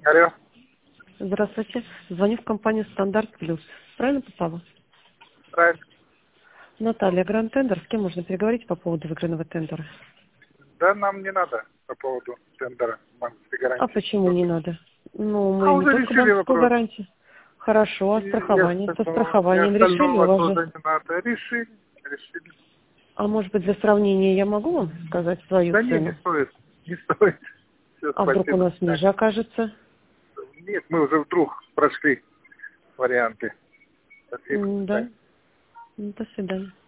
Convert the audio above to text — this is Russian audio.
Алло. Здравствуйте. Звоню в компанию «Стандарт Плюс». Правильно попала? Правильно. Наталья, Гранд Тендер. С кем можно переговорить по поводу выигранного тендера? Да, нам не надо по поводу тендера банковской А гарантии. почему не надо? Ну, А мы не уже только решили банковскую вопрос. гарантию. Хорошо, а страхование? Со И страхованием решили у остального вас тоже же? не надо. Решили. А может быть, для сравнения я могу вам сказать свою Да не цену? стоит. Не стоит. Все, А вдруг у спасибо. нас ниже окажется? Нет, мы уже вдруг прошли варианты. Спасибо. Да. До свидания.